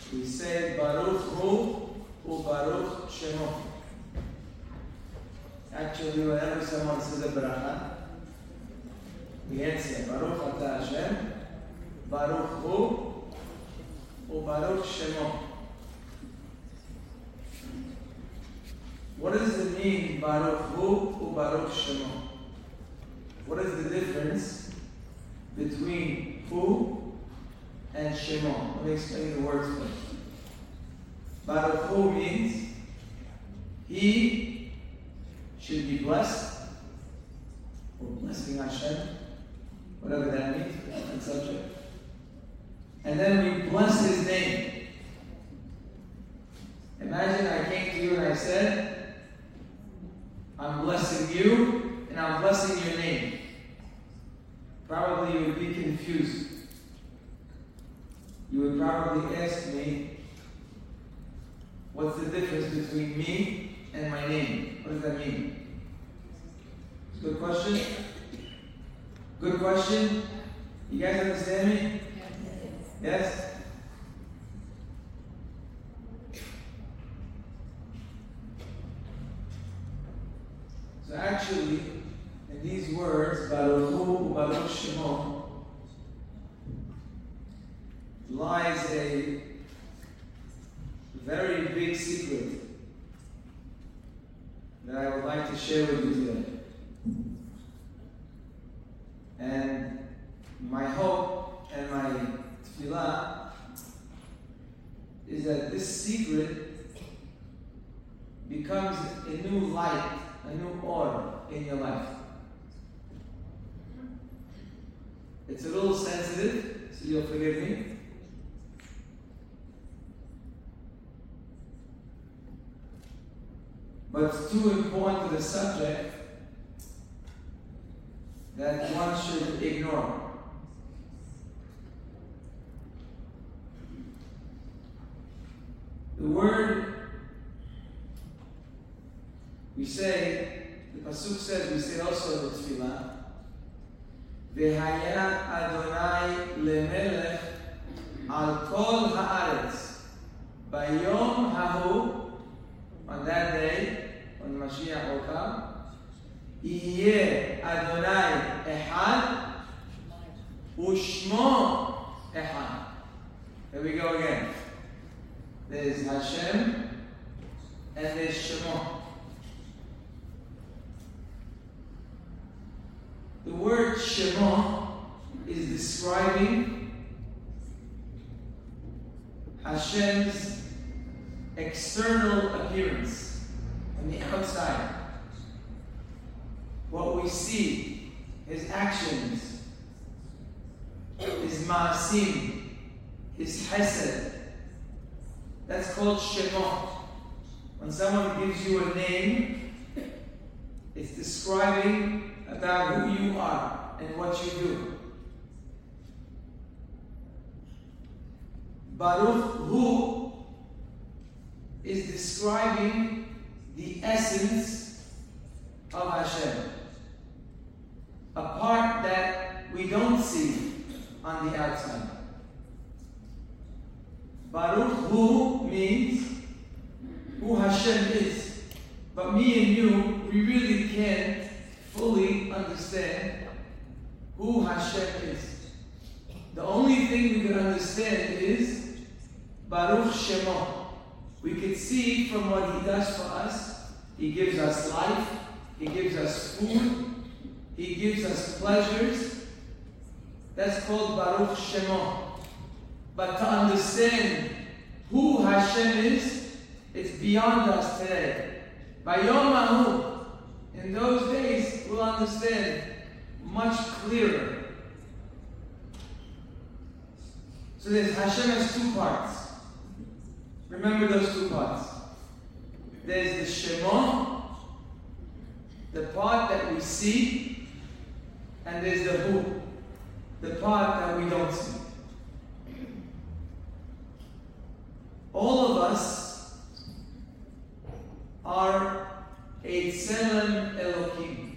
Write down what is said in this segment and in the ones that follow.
We say Baruch Hu Baruch Shemo. Actually, whenever someone says a bracha, we answer Baruch Ata Hashem, Baruch Hu Baruch Shemo. What does it mean, Baruch Hu Baruch Shemo? What is the difference between Hu and Shemo? Let me explain the words first. Baruch Hu means he should be blessed, or blessing Hashem, whatever that means, different subject. And then we bless his name. Imagine I came to you and I said, I'm blessing you and I'm blessing your name. Probably you would be confused. You would probably ask me, what's the difference between me and my name? What does that mean? Good question? Good question? You guys understand me? Yes? So actually, in these words, Baruch Hu Baruch Shemo, lies a very big secret that I would like to share with you today. And my hope and my tefillah is that this secret becomes a new light, a new order in your life. It's a little sensitive, so you'll forgive me. But it's too important to the subject that one should ignore. The word we say, the Pasuk says, we say also in the Tefillah, V'haya Adonai lemelech al kol haaretz bayom hahu. On that day, when Mashiach will come, Yeh Adonai Echad Ushmo Echad. Here we go again. There's Hashem and there's Shemo. The word Shemo is describing Hashem's external appearance on the outside. What we see, his actions, his ma'asim, his chesed, that's called Shemo. When someone gives you a name, it's describing about who you are and what you do. Baruch Hu is describing the essence of Hashem, a part that we don't see on the outside. Baruch Hu means who Hashem is, but me and you, we really can't fully understand who Hashem is. The only thing we can understand is Baruch Shemo. We can see from what he does for us. He gives us life. He gives us food. He gives us pleasures. That's called Baruch Shemo. But to understand who Hashem is, it's beyond us today. Bayom Hahu, in those days, we'll understand much clearer. So Hashem has two parts. Remember those two parts. There's the Shemo, the part that we see, and there's the Hu, the part that we don't see. All of us are a Tselem Elokim.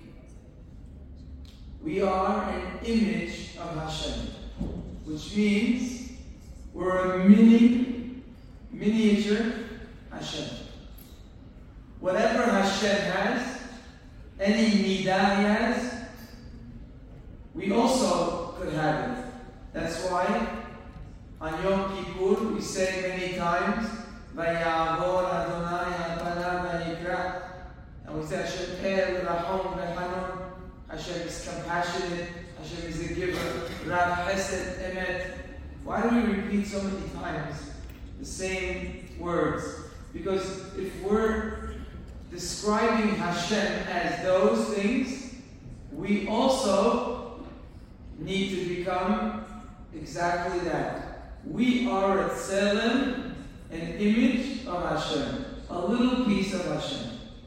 We are an image of Hashem, which means we're a mini miniature Hashem. Whatever Hashem has, any midah He has, we also could have it. That's why on Yom Kippur we say many times, Vayavor Adonai Hapana Vayikra, and we say Hashem El Rahom V'Hanun. Hashem is compassionate. Hashem is a giver. Rav Chesed Emet. Why do we repeat so many times the same words? Because if we're describing Hashem as those things, we also need to become exactly that. We are a tzelem, an image of Hashem, a little piece of Hashem.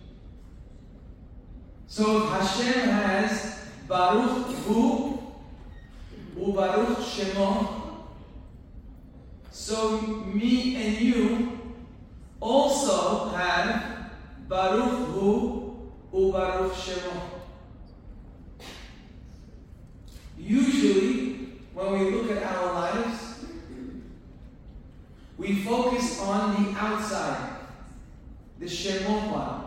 So if Hashem has Baruch Hu Ubaruch Shemo, so me and you also have Baruch Hu Ubaruch Shemo. Usually, when we look at our lives, we focus on the outside, the Shemo part.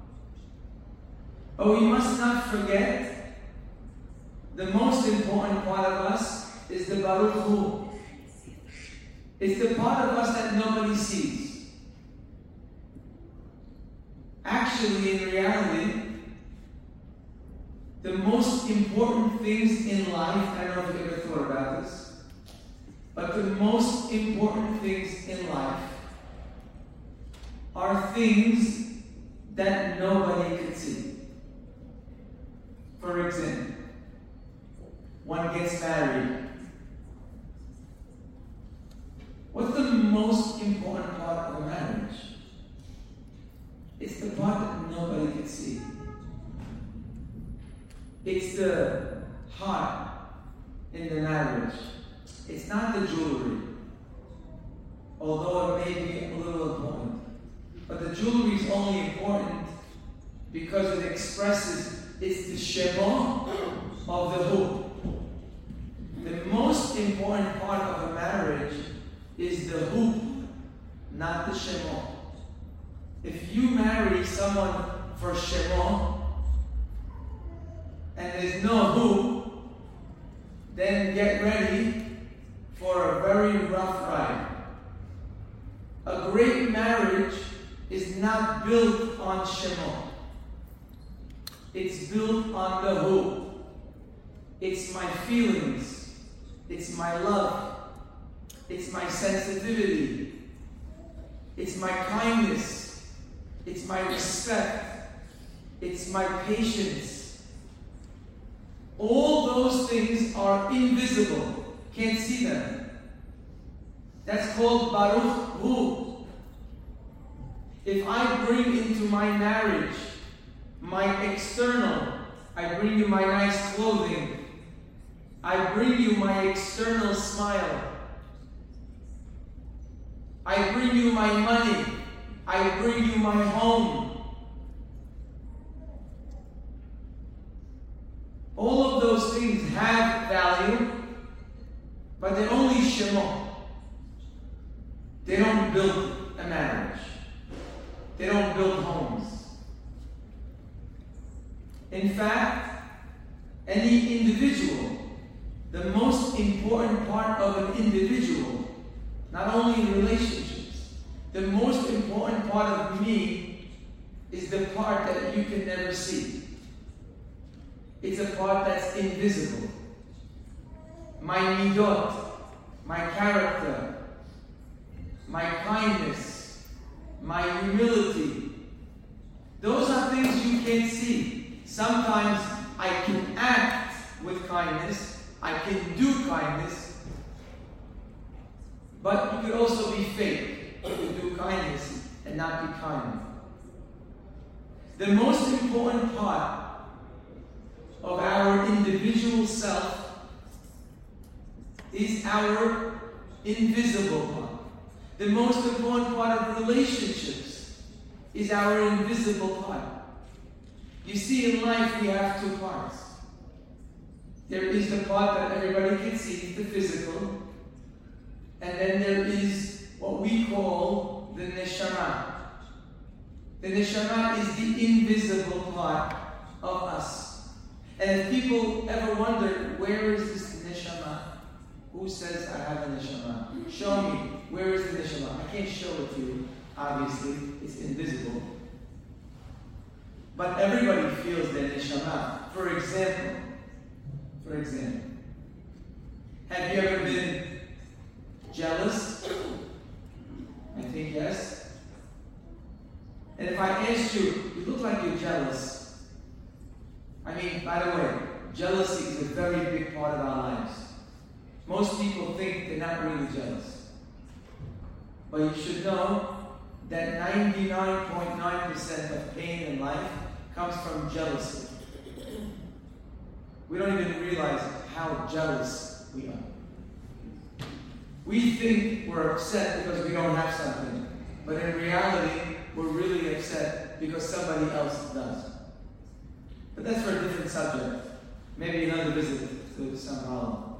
But we must not forget the most important part of us is the Baruch Hu. It's the part of us that nobody sees. Actually, in reality, the most important things in life, I don't know if you've ever thought about this, but the most important things in life are things that nobody can see. For example, one gets married. What's the most important part of a marriage? It's the part that nobody can see. It's the heart in the marriage. It's not the jewelry, although it may be a little important. But the jewelry is only important because it expresses it's the Shema of the Hu. The most important part of a marriage is the Hu, not the Shema. If you marry someone for Shema and there's no Hu, then get ready for a very rough ride. A great marriage is not built on Shema. It's built on the Hu. It's my feelings. It's my love. It's my sensitivity. It's my kindness. It's my respect. It's my patience. All those things are invisible. Can't see them. That's called Baruch Hu. If I bring into my marriage my external, I bring you my nice clothing, I bring you my external smile, I bring you my money, I bring you my home. All of those things have value, but they're only Shema. They don't build a marriage. They don't build homes. In fact, any individual, the most important part of an individual, not only in relationships, the most important part of me is the part that you can never see. It's a part that's invisible. My midot, my character, my kindness, my humility, those are things you can't see. Sometimes I can act with kindness, I can do kindness, but you could also be fake. You can do kindness and not be kind. The most important part of our individual self is our invisible part. The most important part of relationships is our invisible part. You see, in life we have two parts. There is the part that everybody can see, the physical, and then there is what we call the neshama. The neshama is the invisible part of us. And if people ever wonder, where is this neshama? Who says I have a neshama? Show me. Where is the neshama? I can't show it to you. Obviously, it's invisible. But everybody feels their neshama. For example, have you ever been jealous? I think yes. And if I asked you, you look like you're jealous. I mean, by the way, jealousy is a very big part of our lives. Most people think they're not really jealous. But you should know that 99.9% of pain in life comes from jealousy. We don't even realize how jealous we are. We think we're upset because we don't have something. But in reality, we're really upset because somebody else does. But that's for a different subject. Maybe another visit to San Paulo.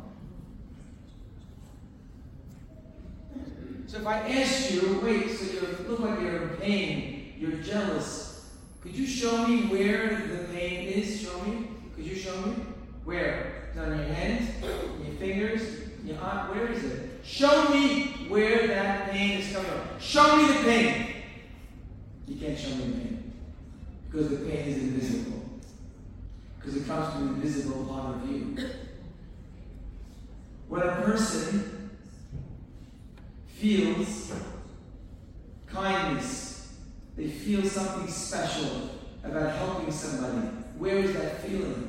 So if I asked you, wait, so you look like you're in pain, you're jealous, could you show me where the pain is? Show me. Could you show me? Where? Is it on your hands? In your fingers? In your arm? Where is it? Show me where that pain is coming from. Show me the pain. You can't show me the pain. Because the pain is invisible. Because it comes from an invisible part of you. When a person feels kindness, they feel something special about helping somebody, where is that feeling?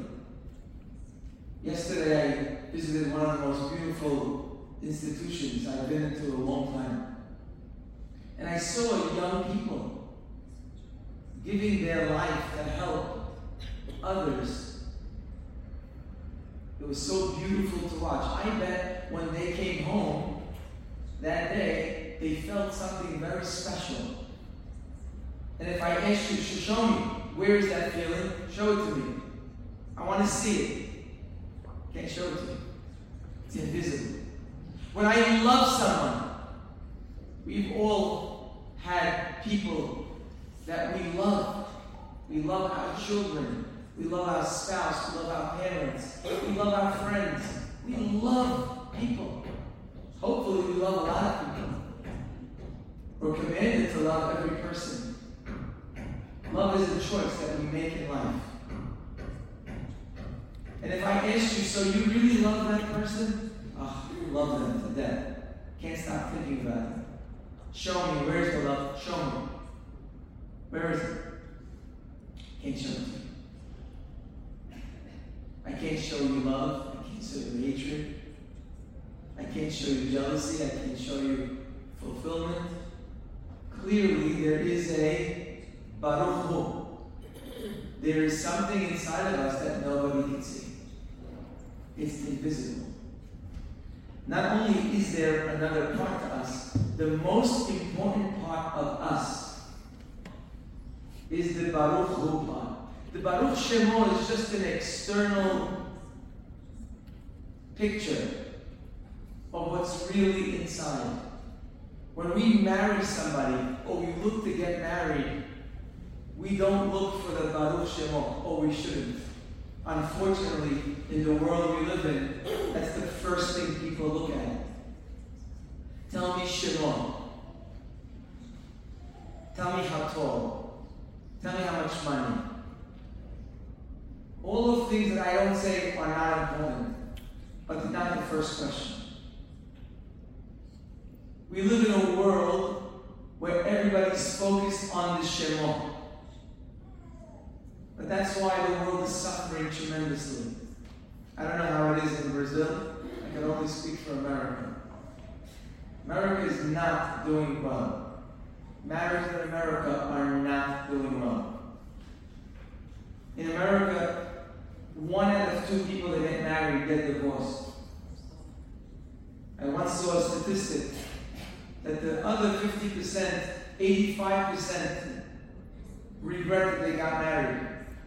Yesterday I visited one of the most beautiful institutions I've been into a long time. And I saw young people giving their life to help others. It was so beautiful to watch. I bet when they came home that day, they felt something very special. And if I asked you to show me, where is that feeling? Show it to me. I want to see it. Can't show it to you. It's invisible. When I love someone, we've all had people that we love. We love our children. We love our spouse. We love our parents. We love our friends. We love people. Hopefully we love a lot of people. We're commanded to love every person. Love is a choice that we make in life. And if I ask you, so you really love that person? Oh, you love them to death. Can't stop thinking about it. Show me, where's the love? Show me. Where is it? Can't show it to you. I can't show you love. I can't show you hatred. I can't show you jealousy. I can't show you fulfillment. Clearly, there is a Baruch Hu. There is something inside of us that nobody can see. It's invisible. Not only is there another part to us, the most important part of us is the Baruch Hu part. The Baruch Shemo is just an external picture of what's really inside. When we marry somebody, or we look to get married, we don't look for the Baruch Shemo, or we shouldn't. Unfortunately, in the world we live in, that's the first thing people look at. Tell me Shemo. Tell me how tall. Tell me how much money. All of things that I don't say are not important, but they're not the first question. We live in a world where everybody's focused on the Shemo. But that's why the world is suffering tremendously. I don't know how it is in Brazil. I can only speak for America. America is not doing well. Marriages in America are not doing well. In America, 1 out of 2 people that get married get divorced. I once saw a statistic that the other 50%, 85% regret that they got married.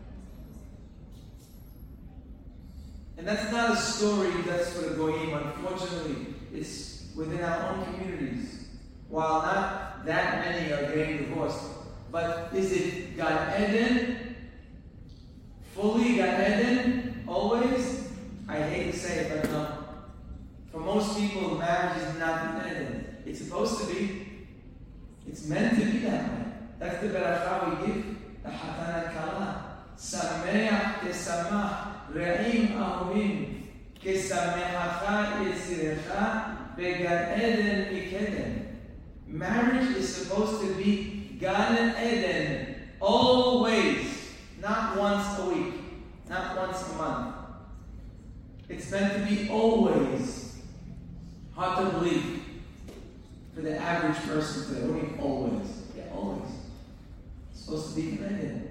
And that's not a story that's for the Goyim. Unfortunately, it's within our own communities. While not that many are getting divorced. But is it Gan Eden? Fully Gan Eden? Always? I hate to say it, but no. For most people, marriage is not Gan Eden. It's supposed to be. It's meant to be that way. That's the beracha we give. The Hatana Kala. Sameach kesamach re'im ahumim kesamechacha yetzirecha began Eden mikeden. Marriage is supposed to be Gan Eden always, not once a week, not once a month. It's meant to be always. Hard to believe for the average person today. What do you mean always? Yeah, always. It's supposed to be Gan Eden.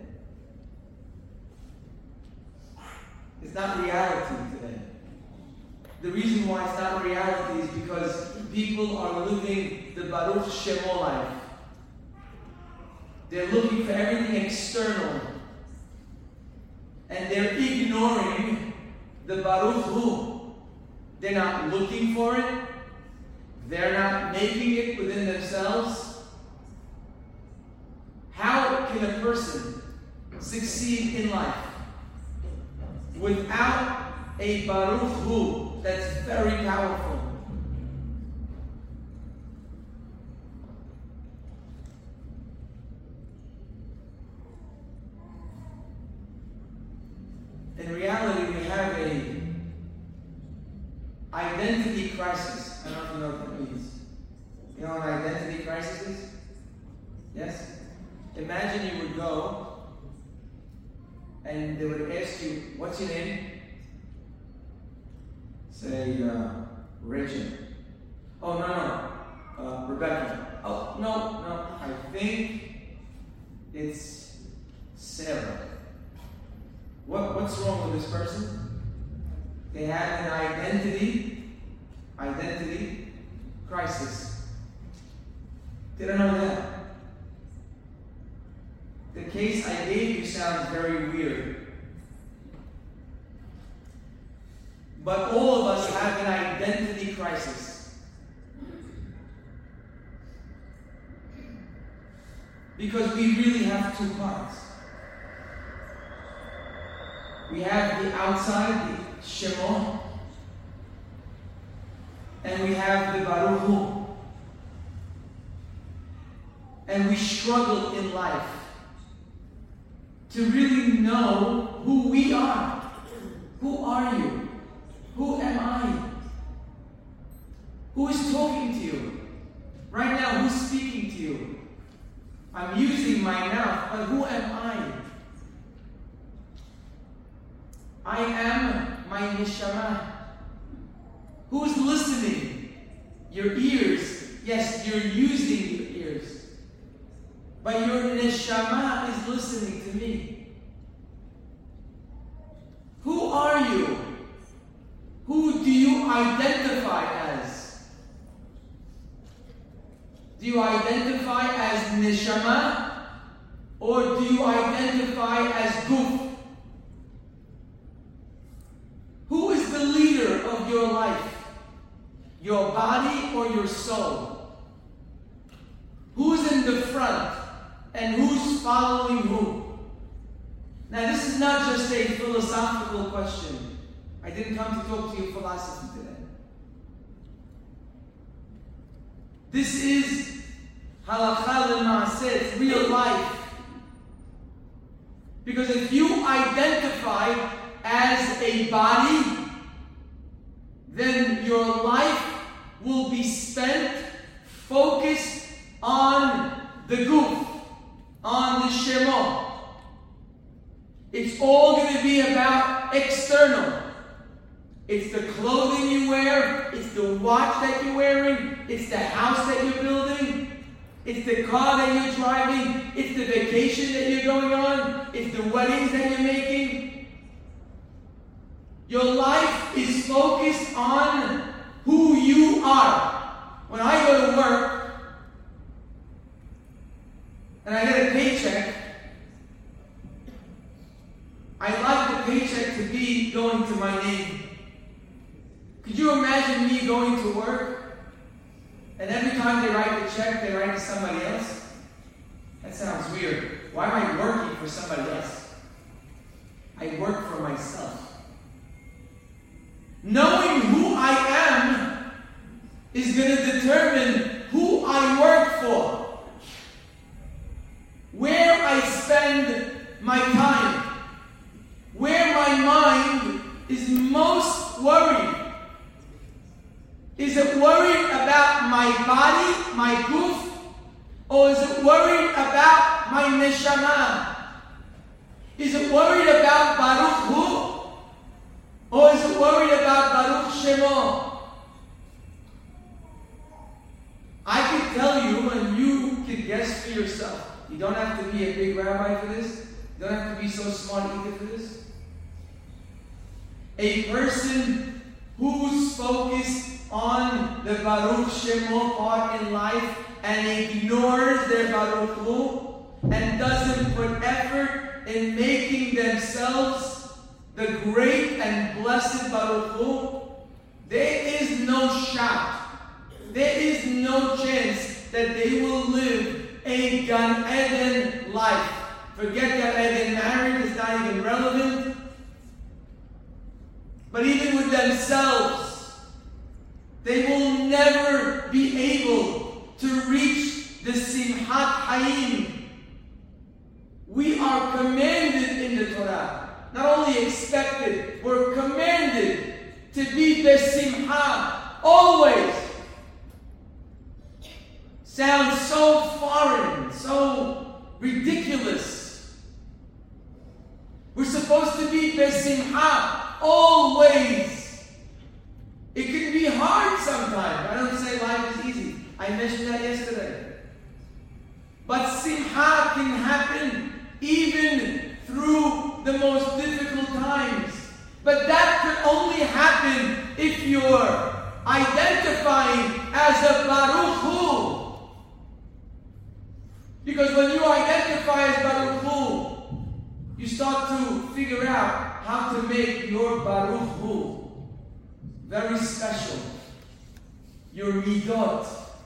It's not reality today. The reason why it's not reality is because people are living the Baruch Shemo life. They're looking for everything external. And they're ignoring the Baruch Hu. They're not looking for it. They're not making it within themselves. How can a person succeed in life without a Baruch Hu that's very powerful? In reality, we have an identity crisis. I don't know if you know what that means. You know what an identity crisis is? Yes? Imagine you would go and they would ask you, what's your name? Say, Rachel. Oh, no. Rebecca. Oh, no. I think it's Sarah. What's wrong with this person? They have an identity crisis. Did I know that? The case I gave you sounds very weird. But all of us have an identity crisis. Because we really have two parts. We have the outside, the Shemo, and we have the Baruch Hu. And we struggle in life to really know who we are. Who are you? Who am I? Who is talking to you? Right now, who's speaking to you? I'm using my mouth, but who am I? I am my neshama. Who's listening? Your ears. Yes, you're using your ears. But your neshama is listening to me. Who are you? Who do you identify as? Do you identify as neshama? Or do you identify as guf? Who is the leader of your life? Your body or your soul? Who's in the front? And who's following who? Now this is not just a philosophical question. I didn't come to talk to you philosophy today. This is halakha l'maaseh, it's real life. Because if you identify as a body, then your life will be spent focused on the guf, on the shemo. It's all going to be about external. It's the clothing you wear, it's the watch that you're wearing, it's the house that you're building, it's the car that you're driving, it's the vacation that you're going on, it's the weddings that you're making. Your life is focused on who you are. When I go to work and I get a paycheck, I like the paycheck to be going to my name. Could you imagine me going to work and every time they write the check, they write to somebody else? That sounds weird. Why am I working for somebody else? I work for myself. Knowing who I am is going to determine who I work for. Where I spend my time. Where my mind is most worried. Is it worried about my body, my guf, or is it worried about my neshama? Is it worried about Baruch Hu, or is it worried about Baruch Shemo? I can tell you, and you can guess for yourself. You don't have to be a big rabbi for this. You don't have to be so smart either for this. A person who's focused on the Baruch Shemo part in life and ignores their Baruch Hu and doesn't put effort in making themselves the great and blessed Baruch Hu, there is no shot, there is no chance that they will live a Gan Eden life. Forget Gan Eden married, it's not even relevant. But even with themselves, they will never be able to reach the Simhat Hayim. We are commanded in the Torah, not only expected, we're commanded to be besimcha always. Sounds so foreign, so ridiculous. We're supposed to be besimcha always. It can be hard sometimes. I don't say life is easy. I mentioned that yesterday. But simcha can happen even through the most difficult times. But that can only happen if you're identifying as a Baruch Hu. Because when you identify as Baruch Hu, you start to figure out how to make your Baruch Hu very special. Your midot,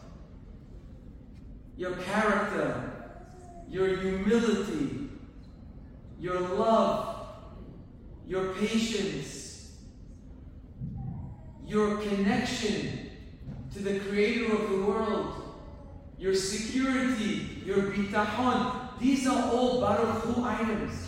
your character, your humility, your love, your patience, your connection to the Creator of the world, your security, your bitachon. These are all Baruch Hu items.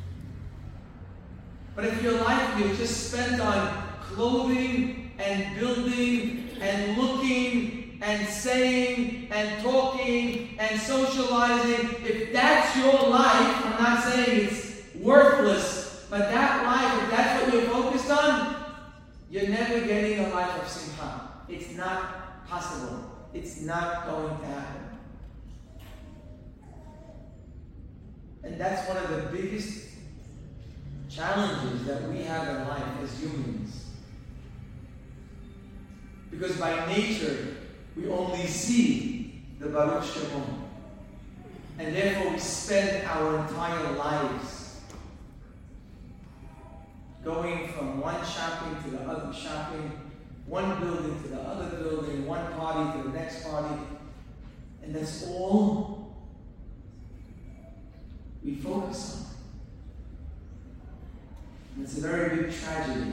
But if your life is just spent on clothing and building and looking and saying and talking and socializing, if that's your life, I'm not saying it's worthless, but that life, if that's what you're focused on, you're never getting a life of simcha. It's not possible. It's not going to happen. And that's one of the biggest challenges that we have in life as humans. Because by nature, we only see the Baruch Shemo. And therefore we spend our entire lives going from one shopping to the other shopping, one building to the other building, one party to the next party. And that's all we focus on. And it's a very big tragedy.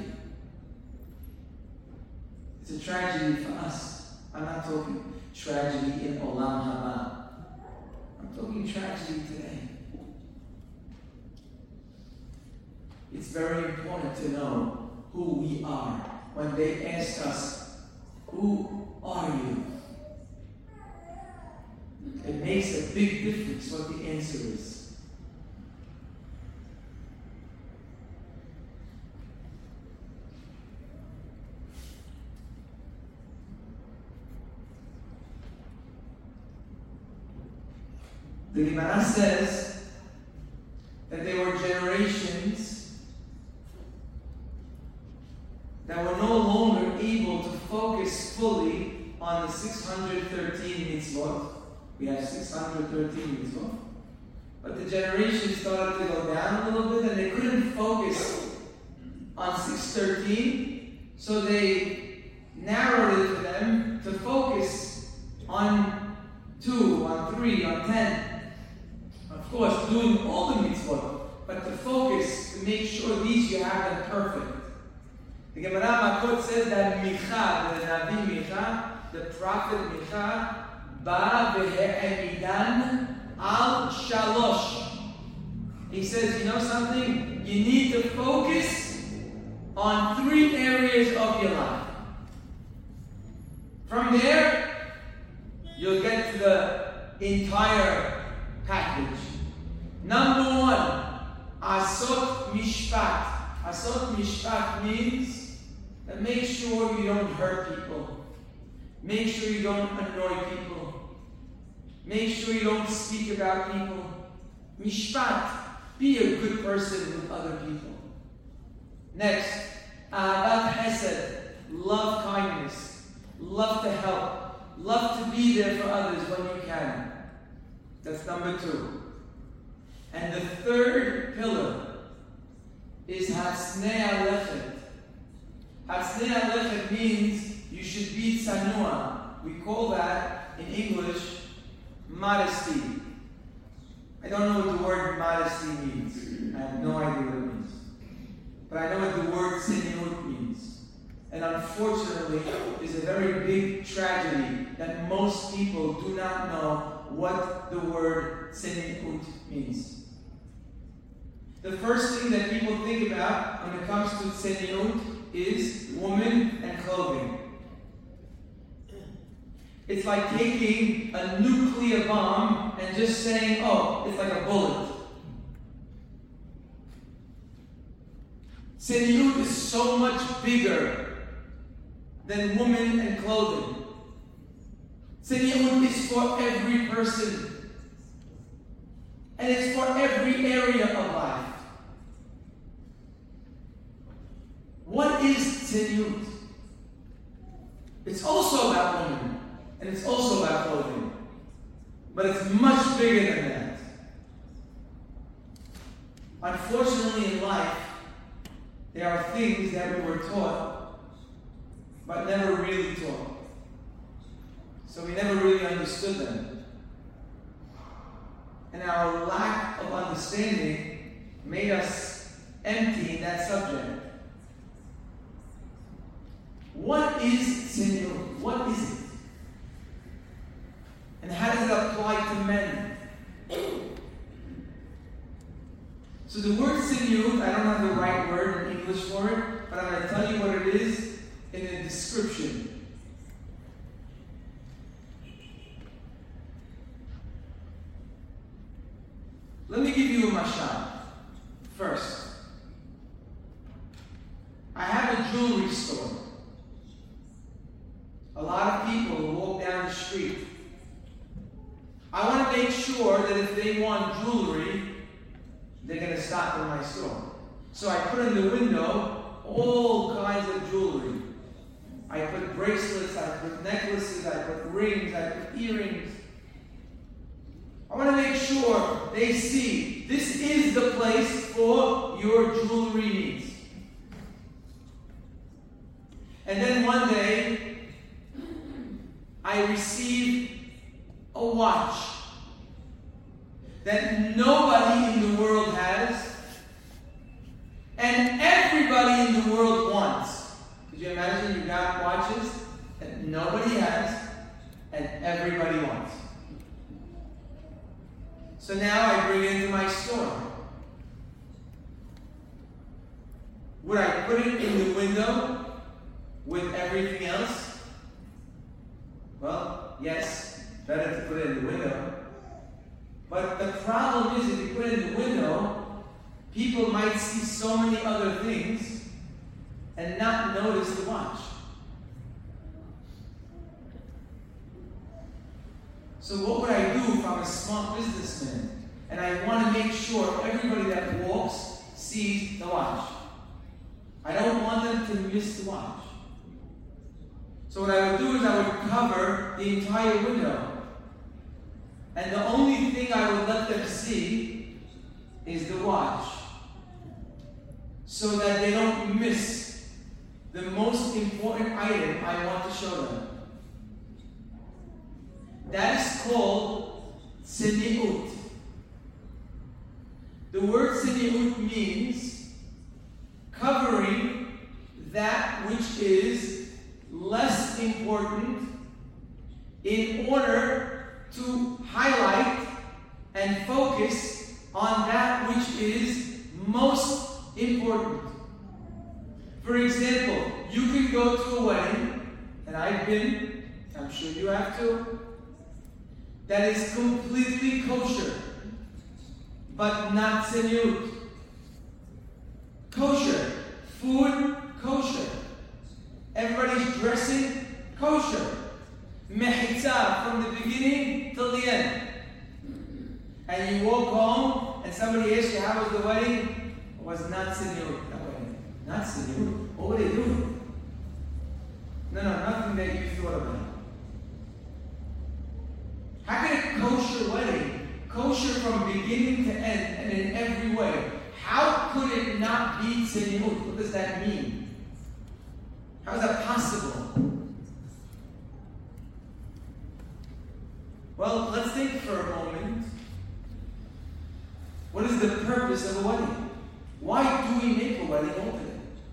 It's a tragedy for us. I'm not talking tragedy in Olam Haba. I'm talking tragedy today. It's very important to know who we are. When they ask us, who are you? It makes a big difference what the answer is. The Gemara says that there were generations that were no longer able to focus fully on the 613 mitzvot. We have 613 mitzvot. But the generation started to go down a little bit and they couldn't focus on 613. So they narrowed it to them to focus on 2, on 3, on 10. Of course, doing all the mitzvot, but to focus, to make sure these you have them perfect. The Gemara Makot says that Micha, the Navi Micha, the prophet Micha, ba v'he'emidan al shalosh. He says, you know something? You need to focus on 3 areas of your life. From there, you'll get to the entire package. Number 1, Asot Mishpat. Asot Mishpat means that make sure you don't hurt people. Make sure you don't annoy people. Make sure you don't speak about people. Mishpat, be a good person with other people. Next, Ahavat Hesed, love kindness, love to help, love to be there for others when you can. That's number 2. And the third pillar is Hasnei Alechet. Hasnei Alechet means you should be tzanua. We call that, in English, modesty. I don't know what the word modesty means. I have no idea what it means. But I know what the word tzeniut means. And unfortunately, it's a very big tragedy that most people do not know what the word tzeniut means. The first thing that people think about when it comes to tzeniut is woman and clothing. It's like taking a nuclear bomb and just saying, oh, it's like a bullet. Tzeniut is so much bigger than woman and clothing. Tzeniut is for every person. And it's for every area of life. What is tzeniut? It's also about women, and it's also about clothing. But it's much bigger than that. Unfortunately in life, there are things that we were taught, but never really taught. So we never really understood them. And our lack of understanding made us empty in that subject. What is tzeniut? What is it? And how does it apply to men? So the word tzeniut, I don't have the right word in English for it, but I'm going to tell you what it is in a description. Let me give you a mashal. First, I have a jewelry store. A lot of people walk down the street. I want to make sure that if they want jewelry, they're going to stop in my store. So I put in the window all kinds of jewelry. I put bracelets, I put necklaces, I put rings, I put earrings. I want to make sure they see this is the place for your jewelry needs. And then one day, I received a watch that nobody in the world has and everybody in the world wants. Could you imagine you got watches that nobody has and everybody wants? So now I bring it into my store. Would I put it in the window with everything else? Well, yes, better to put it in the window. But the problem is, if you put it in the window, people might see so many other things and not notice the watch. So what would I do if I'm a smart businessman and I want to make sure everybody that walks sees the watch? I don't want them to miss the watch. So what I would do is I would cover the entire window. And the only thing I would let them see is the watch. So that they don't miss the most important item I want to show them. That is called tzniut. The word tzniut means covering that which is less important in order to highlight and focus on that which is most important. For example, you can go to a wedding, and I've been, I'm sure you have too, that is completely kosher, but not tzniut. Kosher. Food, kosher. Everybody's dressing, kosher. Mechitza from the beginning till the end. And you walk home, and somebody asks you, how was the wedding? It was not tzniut, that wedding. Not tzniut. What were they doing? No, nothing that you thought about. How can a kosher wedding, kosher from beginning to end and in every way, how could it not be tzniut? What does that mean? How is that possible? Well, let's think for a moment. What is the purpose of a wedding? Why do we make a wedding ultimately?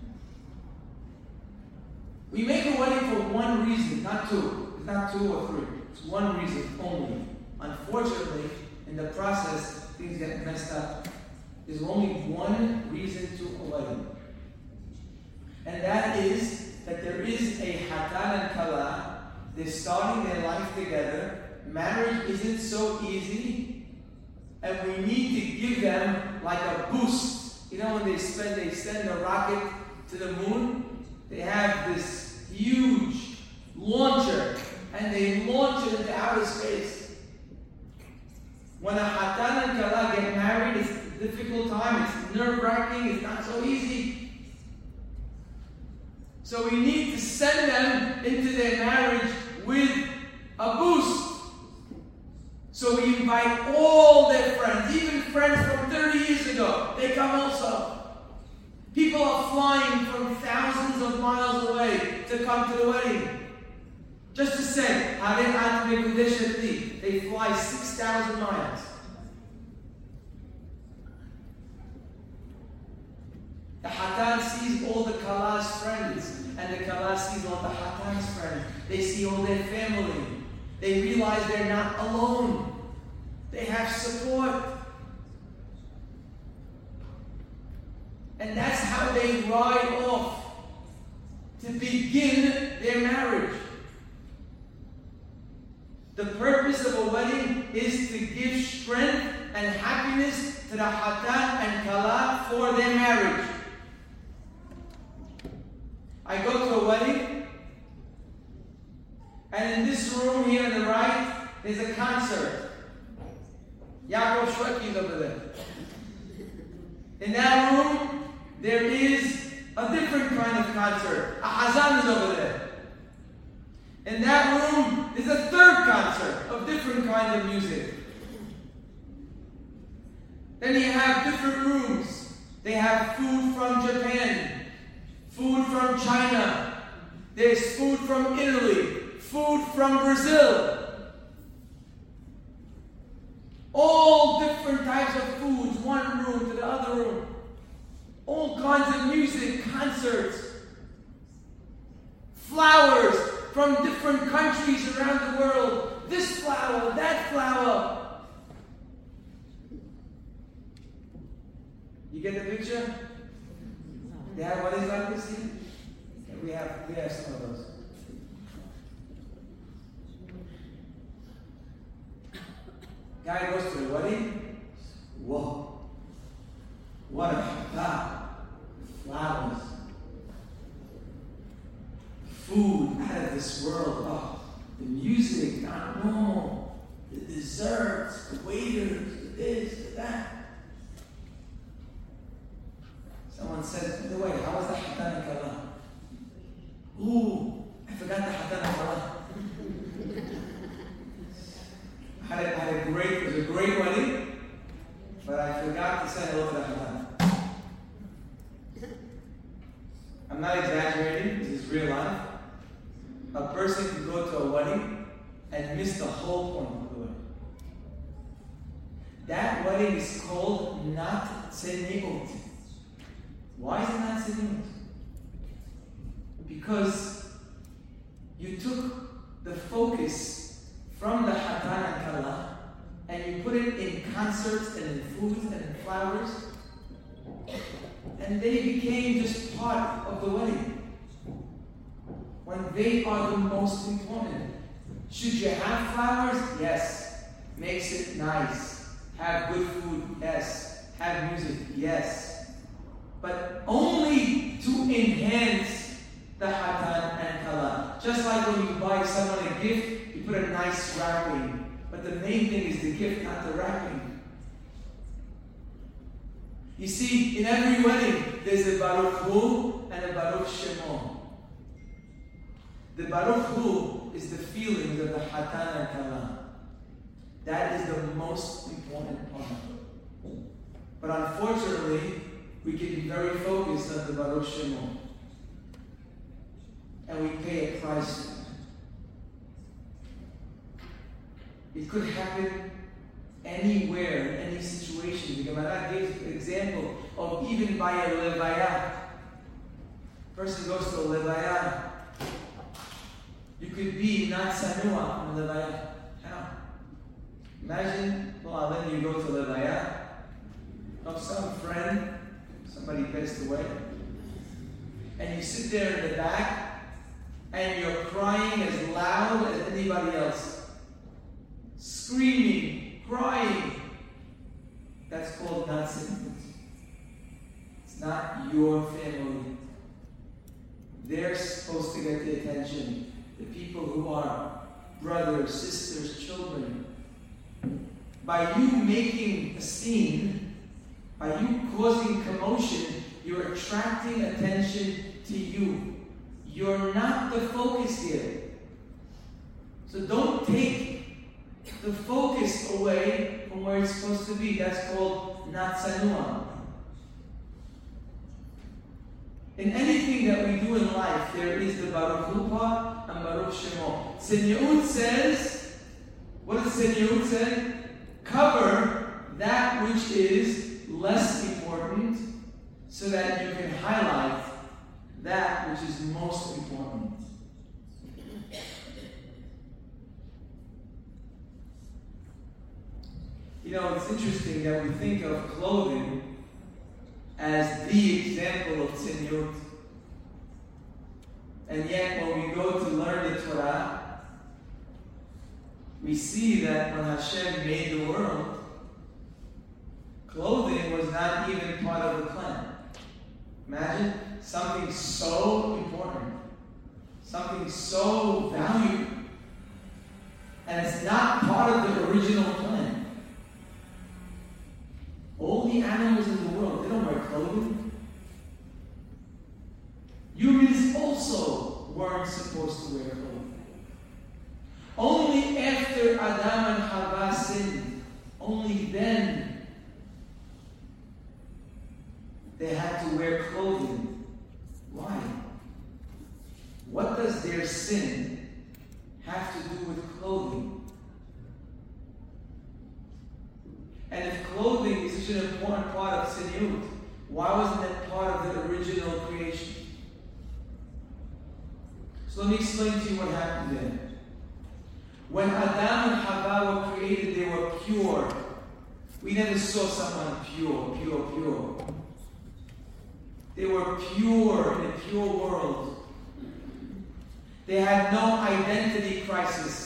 We make a wedding for one reason, not two. It's not two or three. It's one reason only. Unfortunately, in the process, things get messed up. There's only one reason to a wedding. And that is that there is a hatan and kala. They're starting their life together. Marriage isn't so easy. And we need to give them like a boost. You know when they send a rocket to the moon? They have this huge launcher and they launch it into outer space. When a hatan and kala get married, it's a difficult time, it's nerve-wracking, it's not so easy. So we need to send them into their marriage with a boost. So we invite all their friends, even friends from 30 years ago, they come also. People are flying from thousands of miles away to come to the wedding. Just to say, they fly 6,000 miles. The hatan sees all the kala's friends, and the kala sees all the hatan's friends. They see all their family. They realize they're not alone. They have support. And that's how they ride off to begin their marriage. The purpose of a wedding is to give strength and happiness to the hatan and kala for their marriage. I go to a wedding, and in this room here on the right, there's a concert. Yaakov Shweki is over there. In that room, there is a different kind of concert. A Hazan is over there. In that room, there's a third concert of different kind of music. Then you have different rooms. They have food from Japan, food from China, there's food from Italy, food from Brazil. All different types of foods, one room to the other room. All kinds of music, concerts, flowers from different countries around the world. This flower, that flower. You get the picture? They have what is like this here? We have some of those. Guy goes to the wedding. Whoa. What a chatah. Flowers. Food out of this world. Oh, the music, not normal. The desserts, the waiters, the this, the that. Someone said, by the way, how was the hatan and kala? Ooh, I forgot the hatan and kala. It was a great wedding, but I forgot to say hello to the hatan. I'm not exaggerating, this is real life. A person can go to a wedding and miss the whole wedding is called Nat Tzeniut. Why is it Nat Tzeniut? Because you took the focus from the Hatan and Kala and you put it in concerts and in foods and in flowers, and they became just part of the wedding. When they are the most important. Should you have flowers? Yes. Makes it nice. Have good food? Yes. Have music? Yes. But only to enhance the Hatan and Kala. Just like when you buy someone a gift, you put a nice wrapping. But the main thing is the gift, not the wrapping. You see, in every wedding, there's a Baruch Hu and a Baruch Shemo. The Baruch Hu is the feelings of the Hatan and Kala. That is the most important part. But unfortunately, we can be very focused on the Baruch Shemo. And we pay a price for that. It could happen anywhere, in any situation. The Gemara gives an example of even by a levaya. Person goes to a levaya. You could be not sanua in the levaya. How? Imagine, then you go to the levaya of some friend, somebody passed away, and you sit there in the back, and you're crying as loud as anybody else. Screaming, crying. That's called not sinful. It's not your family. They're supposed to get the attention. The people who are brothers, sisters, children. By you making a scene, by you causing commotion, you're attracting attention to you. You're not the focus here. So don't take the focus away from where it's supposed to be. That's called not sanua. In anything that we do in life, there is the Baruch Hu part and Baruch Shemo. Tzeniut says, what does Tzeniut say? Cover that which is less important so that you can highlight that which is most important. You know, it's interesting that we think of clothing as the example of tzeniut. And yet, when we go to learn the Torah, we see that when Hashem made the world, clothing was not even part of the plan. Imagine something so important, something so valuable, and it's not part of the original plan. All the animals in the world, they don't wear clothing. Humans also weren't supposed to wear clothing. Only after Adam and Hava sinned, only then they had to wear clothing. Why? What does their sin have to do with clothing? And if clothing is such an important part of tzeniut, why wasn't it part of the original creation? So let me explain to you what happened there. When Adam and Hava were created, they were pure. We never saw someone pure. They were pure in a pure world. They had no identity crisis.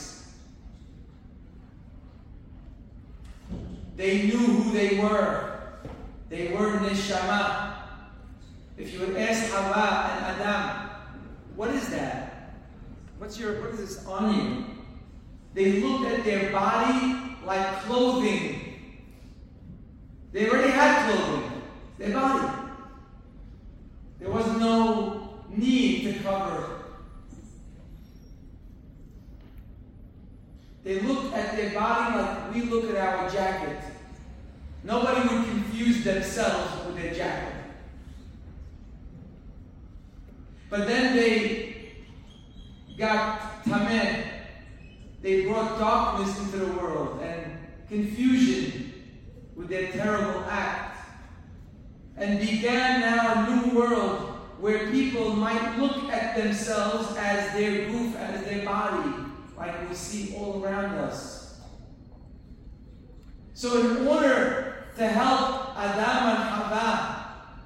They knew who they were. They were neshama. If you would ask Hava and Adam, what is that? What is this on you? They looked at their body like clothing. They already had clothing. Their body. There was no need to cover. They looked at their body like we look at our jacket. Nobody would confuse themselves with their jacket. But then they got tameh. They brought darkness into the world and confusion with their terrible act, and began now a new world where people might look at themselves as their goof, as their body, like we see all around us. So in order to help Adam and Hava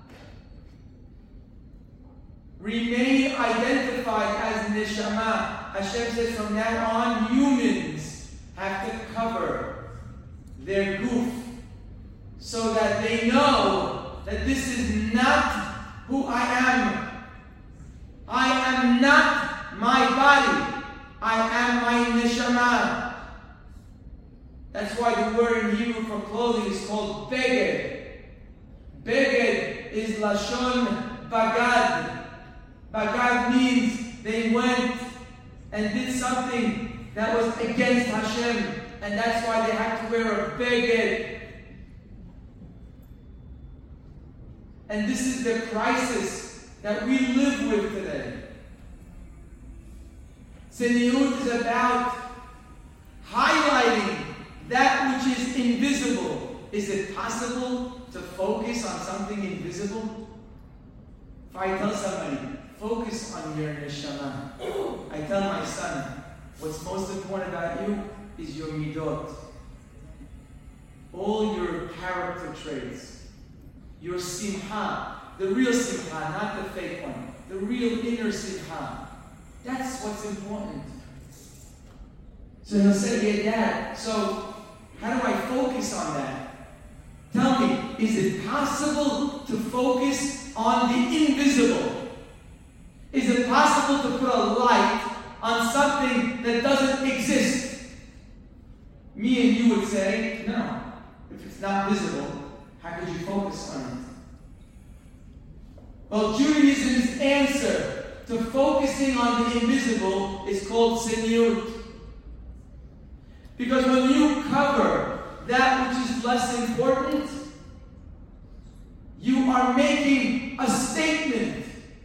remain identified as neshama, Hashem says from now on humans have to cover their goof so that they know that this is not who I am. I am not my body. I am my neshama. That's why the word in Hebrew for clothing is called beged. Beged is lashon bagad. Bagad means they went and did something that was against Hashem, and that's why they had to wear a beged. And this is the crisis that we live with today. Tzniut is about highlighting that which is invisible. Is it possible to focus on something invisible? If I tell somebody, focus on your neshama, I tell my son, what's most important about you is your midot. All your character traits. Your simha, the real simha, not the fake one. The real inner simha. That's what's important. So he'll say, yeah, Dad, so how do I focus on that? Tell me, is it possible to focus on the invisible? Is it possible to put a light on something that doesn't exist? Me and you would say, no. If it's not visible, how could you focus on it? Well, Judaism's answer to focusing on the invisible is called tzniut. Because when you cover that which is less important, you are making a statement.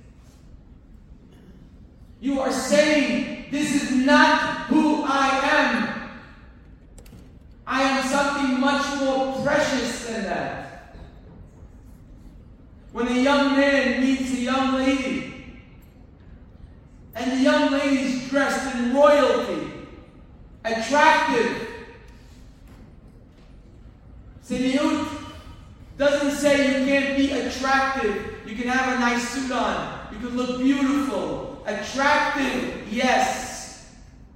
You are saying, this is not who I am. I am something much more precious than that. When a young man meets a young lady, and the young lady is dressed in royalty, attractive, tzniut doesn't say you can't be attractive. You can have a nice suit on. You can look beautiful. Attractive, yes.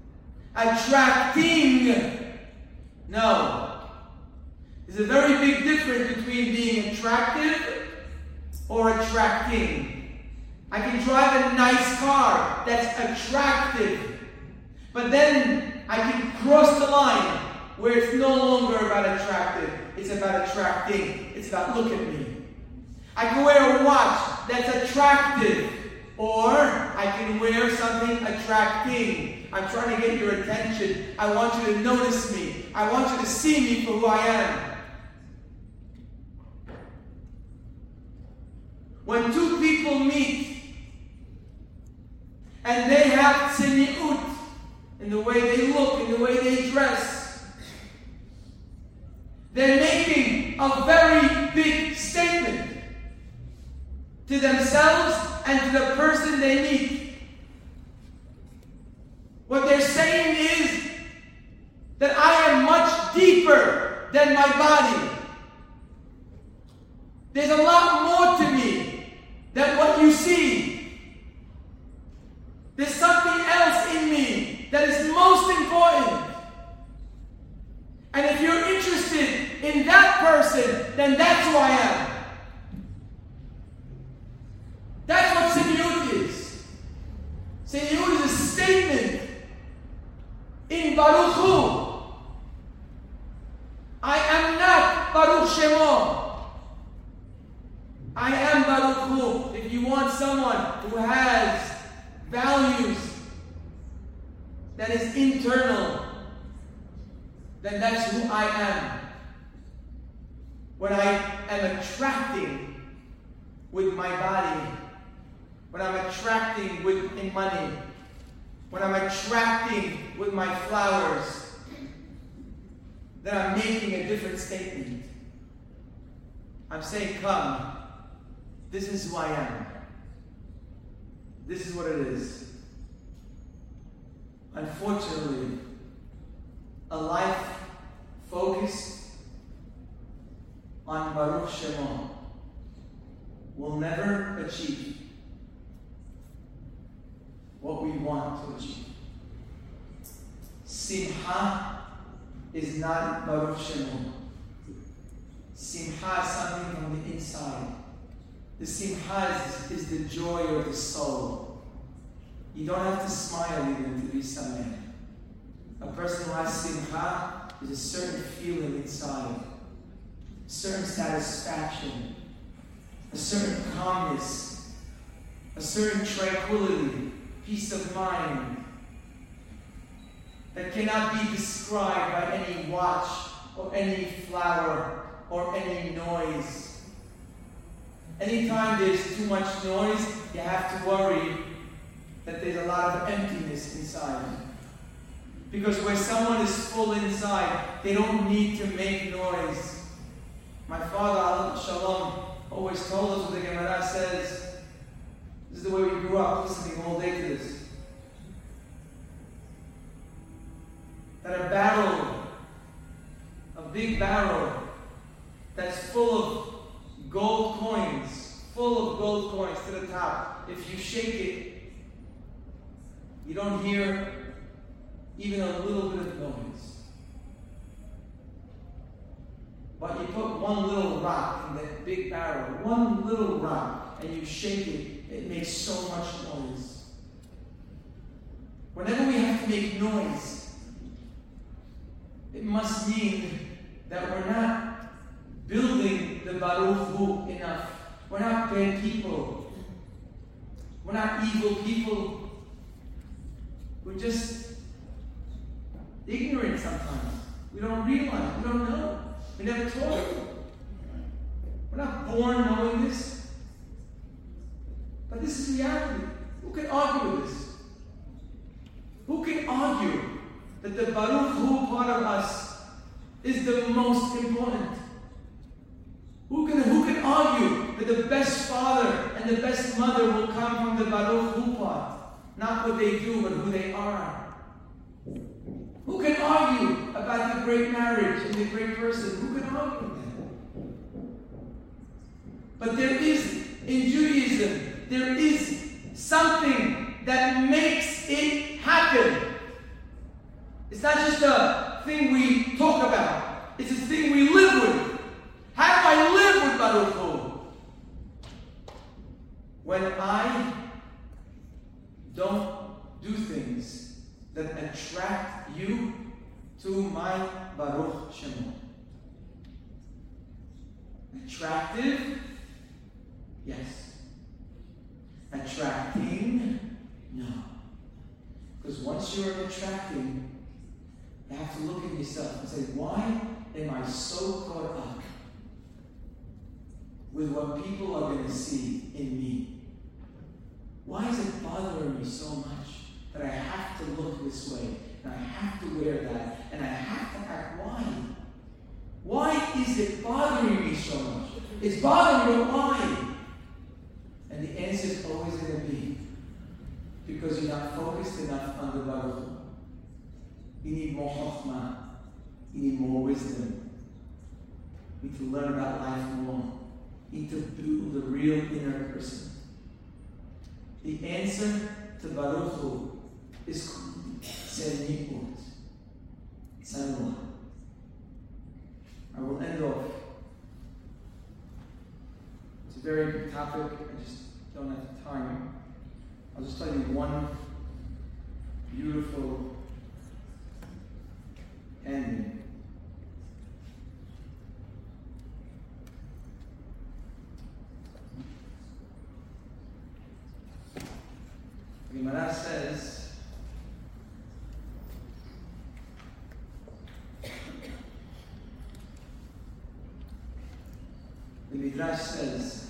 Attracting, no. There's a very big difference between being attractive or attracting. I can drive a nice car that's attractive, but then I can cross the line where it's no longer about attractive. It's about attracting. It's about look at me. I can wear a watch that's attractive, or I can wear something attracting. I'm trying to get your attention. I want you to notice me. I want you to see me for who I am. When two people meet and they have tzniut in the way they look, in the way they dress, they're making a very big statement to themselves and to the person they meet. What they're saying is that I am much deeper than my body. There's a lot more to me than what you see. There's something else in me that is most important. And if you're interested in that person, then that's who I am. That's what tzniut is. Tzniut is a statement in Baruch Hu. I am not Baruch Shemo. I am Baruch Hu. If you want someone who has values that is internal, then that's who I am. When I am attracting with my body, when I'm attracting with money, when I'm attracting with my flowers, then I'm making a different statement. I'm saying, come. This is who I am. This is what it is. Unfortunately, a life focused on Baruch Shemo will never achieve what we want to achieve. Simcha is not Baruch Shemo. Simcha is something from the inside. The simcha is the joy of the soul. You don't have to smile even to be sameh. A person who has simcha is a certain feeling inside, a certain satisfaction, a certain calmness, a certain tranquility, peace of mind that cannot be described by any watch or any flower or any noise. Anytime there's too much noise, you have to worry that there's a lot of emptiness inside. Because where someone is full inside, they don't need to make noise. My father, Aleph Shalom, always told us what the Gemara says. This is the way we grew up, listening all day to this. That a barrel, a big barrel, that's full of gold coins to the top. If you shake it, you don't hear even a little bit of noise. But you put one little rock in that big barrel, one little rock, and you shake it, it makes so much noise. Whenever we have to make noise, it must mean that we're not building the Baruch Hu enough. We're not bad people. We're not evil people. We're just ignorant sometimes. We don't realize. We don't know. We never taught it. We're not born knowing this. But this is reality. Who can argue with this? Who can argue that the Baruch Hu part of us is the most important? Who can argue that the best father and the best mother will come from the Baruch Hu part? Not what they do, but who they are. Who can argue about the great marriage and the great person? Who can argue that? But there is, in Judaism, there is something that makes it happen. It's not just a thing we talk about. It's a thing we live with. How do I live with Baruch Hu? When I don't do things that attract you to my Baruch Shemo. Attractive? Yes. Attracting? No. Because once you're attracting, you have to look at yourself and say, why am I so caught up with what people are going to see in me? Why is it bothering me so much that I have to look this way, and I have to wear that, and I have to act? Why? Why is it bothering me so much? It's bothering me, why? And the answer is always going to be, because you're not focused enough on the Baruch Hu. You need more chokhmah. You need more wisdom. You need to learn about life more. You need to build the real inner person. The answer to Baruch Hu is Tzeniut. Tzanua. I will end off. It's a very big topic. I just don't have time. I'll just tell you one beautiful ending. The Gemara says, the Midrash says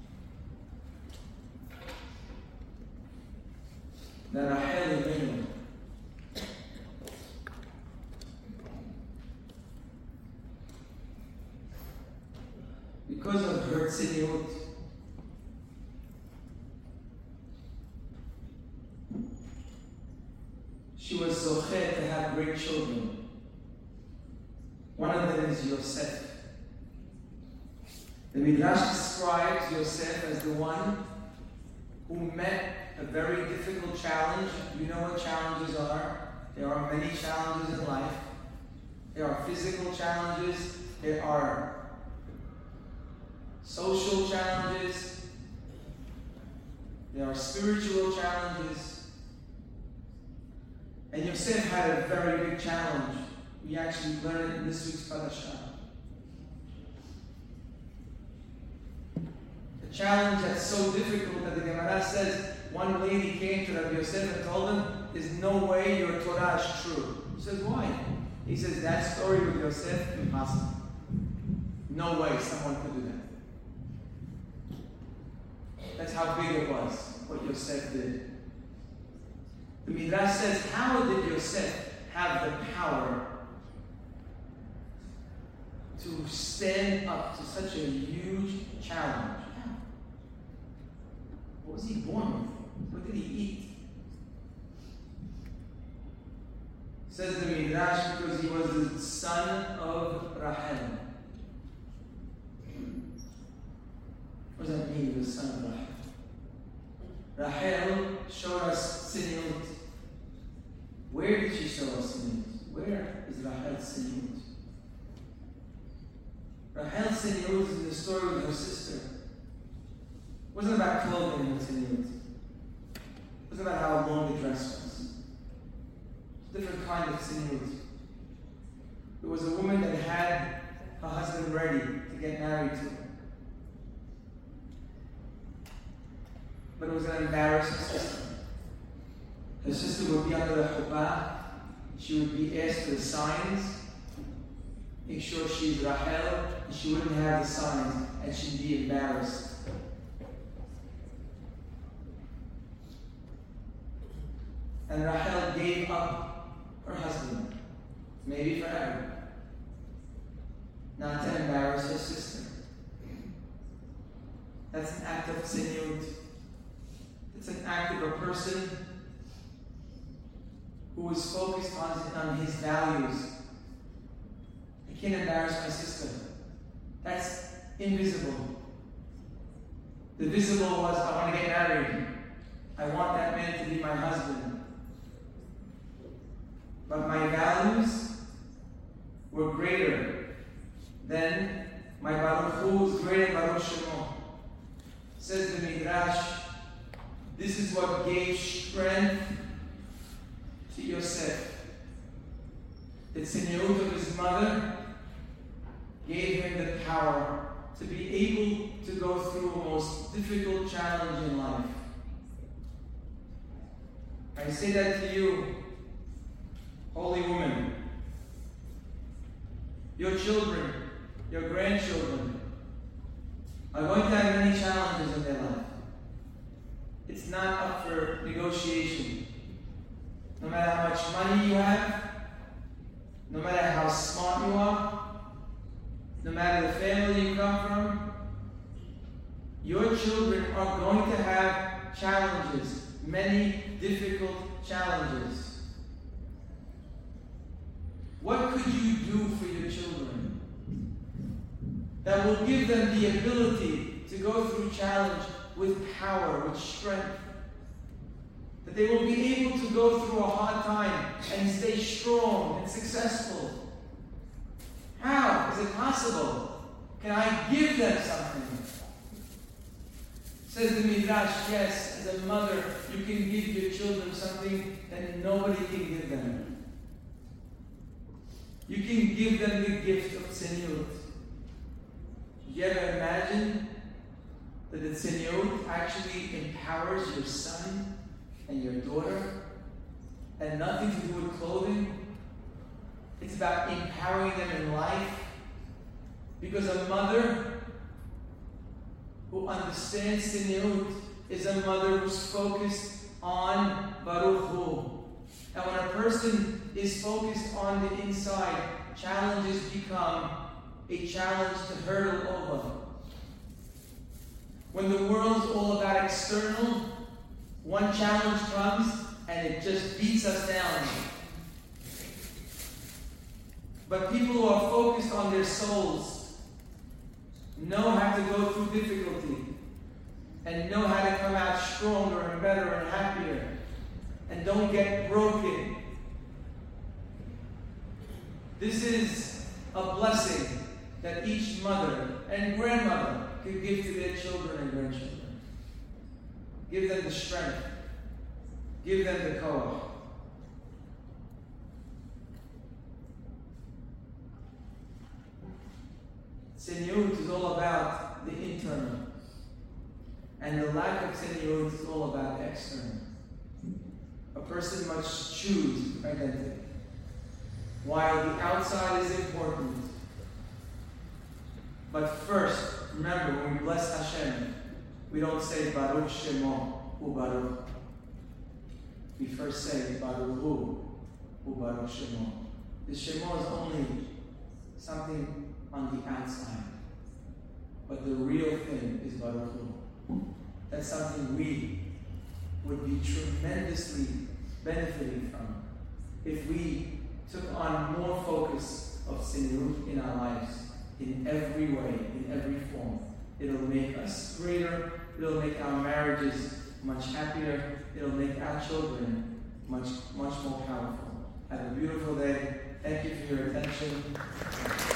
that Rachel Imenu because of her tziniut, she was zochet to have great children. One of them is Yosef. The Midrash describes Yosef as the one who met a very difficult challenge. You know what challenges are. There are many challenges in life. There are physical challenges. There are social challenges. There are spiritual challenges. And Yosef had a very big challenge. We actually learned it in this week's parasha. A challenge that's so difficult that the Gemara says one lady came to Rabbi Yosef and told him, "There's no way your Torah is true." He says, "Why?" He says, "That story with Yosef, impossible. No way someone could do that." That's how big it was, what Yosef did. The Midrash says, how did Yosef have the power to stand up to such a huge challenge? What was he born with? What did he eat? Says the Midrash, because he was the son of Rachel. What does that mean, the son of Rachel? Rachel showed us tziniut. Where did she show us tziniut? Where is Rachel's tziniut? Rachel's tziniut is in the story with her sister. It wasn't about clothing and tziniut. It wasn't about how long the dress was. It's a different kind of tziniut. It was a woman that had her husband ready to get married to. But it was an embarrassing sister. Her sister would be under the chuppah. She would be asked for the signs. Make sure she's Rachel, and she wouldn't have the signs, and she'd be embarrassed. And Rachel gave up her husband, maybe forever, not to embarrass her sister. That's an act of tziniut. It's an act of a person who is focused on his values. I can't embarrass my sister. That's invisible. The visible was, I want to get married. I want that man to be my husband. But my values were greater than my Baruch Hu was greater than Baruch Shemo. Says the Midrash, this is what gave strength to Yosef. The tziniut of his mother gave him the power to be able to go through a most difficult challenge in life. I say that to you, holy woman. Your children, your grandchildren are going to have many challenges in their life. It's not up for negotiation. No matter how much money you have, no matter how smart you are, no matter the family you come from, your children are going to have challenges, many difficult challenges. What could you do for your children that will give them the ability to go through challenge with power, with strength? That they will be able to go through a hard time and stay strong and successful. How is it possible? Can I give them something? Says the Midrash, yes, as a mother, you can give your children something that nobody can give them. You can give them the gift of tziniut. You ever imagine that the tziniut actually empowers your son and your daughter, and nothing to do with clothing? It's about empowering them in life. Because a mother who understands tziniut is a mother who's focused on Baruch Hu. And when a person is focused on the inside, challenges become a challenge to hurdle over. When the world's all about external, one challenge comes and it just beats us down. But people who are focused on their souls know how to go through difficulty and know how to come out stronger and better and happier and don't get broken. This is a blessing that each mother and grandmother can give to their children and grandchildren. Give them the strength. Give them the koach. Tzniut is all about the internal. And the lack of tzniut is all about external. A person must choose identity. While the outside is important, but first, remember, when we bless Hashem, we don't say Baruch Shemo Hu Baruch. We first say Baruch Hu Baruch Shemo. The Shemo is only something on the outside, but the real thing is Baruch Hu. That's something we would be tremendously benefiting from if we took on more focus of tzniut in our lives, in every way, in every form. It'll make us greater. It'll make our marriages much happier. It'll make our children much more powerful. Have a beautiful day. Thank you for your attention.